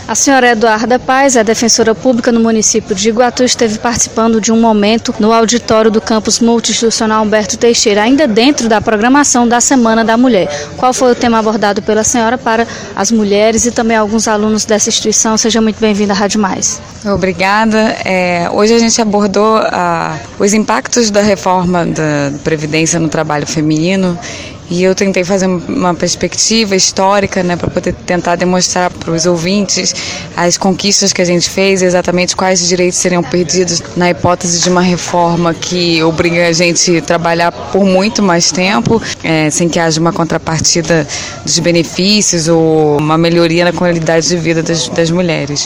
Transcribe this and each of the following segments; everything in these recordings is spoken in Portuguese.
A senhora Eduarda Paz é defensora pública no município de Iguatu, esteve participando de um momento no auditório do campus multi-institucional Humberto Teixeira, ainda dentro da programação da Semana da Mulher. Qual foi o tema abordado pela senhora para as mulheres e também alguns alunos dessa instituição? Seja muito bem-vinda à Rádio Mais. Obrigada. Hoje a gente abordou os impactos da reforma da Previdência no trabalho feminino. E eu tentei fazer uma perspectiva histórica, para poder tentar demonstrar para os ouvintes as conquistas que a gente fez, exatamente quais direitos seriam perdidos na hipótese de uma reforma que obriga a gente a trabalhar por muito mais tempo, sem que haja uma contrapartida dos benefícios ou uma melhoria na qualidade de vida das mulheres.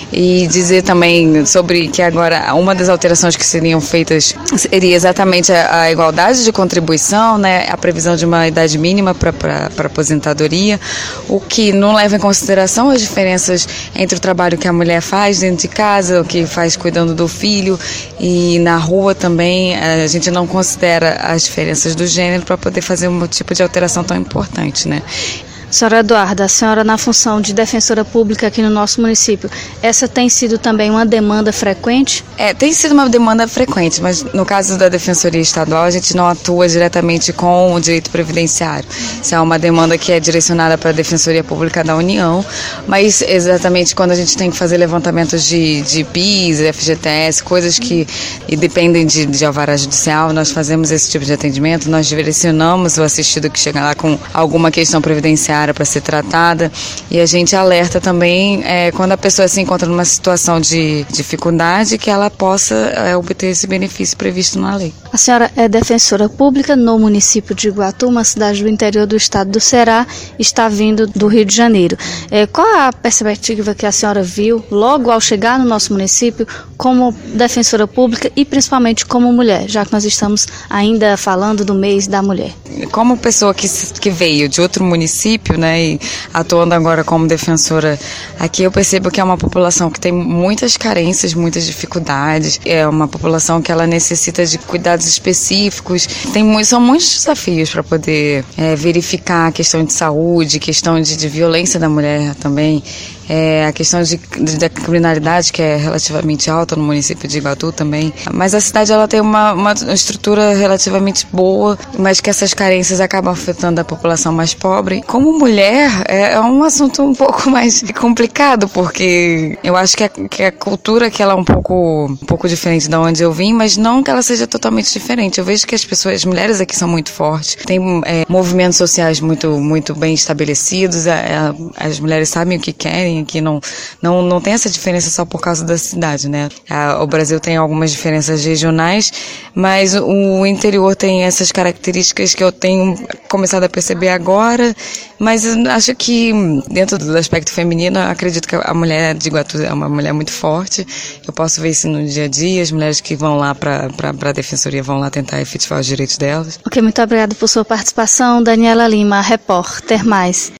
E dizer também sobre que agora uma das alterações que seriam feitas seria exatamente a igualdade de contribuição, a previsão de uma idade mínima para aposentadoria, o que não leva em consideração as diferenças entre o trabalho que a mulher faz dentro de casa, o que faz cuidando do filho, e na rua também a gente não considera as diferenças do gênero para poder fazer um tipo de alteração tão importante, Senhora Eduarda, a senhora na função de defensora pública aqui no nosso município, essa tem sido também uma demanda frequente? Tem sido uma demanda frequente, mas no caso da Defensoria Estadual a gente não atua diretamente com o direito previdenciário. Isso é uma demanda que é direcionada para a Defensoria Pública da União, mas exatamente quando a gente tem que fazer levantamentos de PIS, FGTS, coisas que dependem de alvará judicial, nós fazemos esse tipo de atendimento, nós direcionamos o assistido que chega lá com alguma questão previdenciária para ser tratada, e a gente alerta também quando a pessoa se encontra numa situação de dificuldade que ela possa obter esse benefício previsto na lei. A senhora é defensora pública no município de Iguatu, uma cidade do interior do estado do Ceará, está vindo do Rio de Janeiro. Qual a perspectiva que a senhora viu logo ao chegar no nosso município como defensora pública e principalmente como mulher, já que nós estamos ainda falando do mês da mulher? Como pessoa que veio de outro município, e atuando agora como defensora aqui, eu percebo que é uma população que tem muitas carências, muitas dificuldades, é uma população que ela necessita de cuidados específicos, são muitos desafios para poder verificar a questão de saúde, questão de violência da mulher também, a questão da criminalidade que é relativamente alta no município de Iguatu também, mas a cidade ela tem uma estrutura relativamente boa, mas que essas carências acabam afetando a população mais pobre. Como mulher é um assunto um pouco mais complicado, porque eu acho que a cultura que ela é um pouco diferente de onde eu vim, mas não que ela seja totalmente diferente. Eu vejo que as mulheres aqui são muito fortes, tem movimentos sociais muito bem estabelecidos, as mulheres sabem o que querem, aqui não tem essa diferença só por causa da cidade, O Brasil tem algumas diferenças regionais, mas o interior tem essas características que eu tenho começado a perceber agora, mas acho que dentro do aspecto feminino, acredito que a mulher de Iguatu é uma mulher muito forte. Eu posso ver isso no dia a dia, as mulheres que vão lá para a defensoria vão lá tentar efetivar os direitos delas. Ok, muito obrigada por sua participação. Daniela Lima, repórter Mais.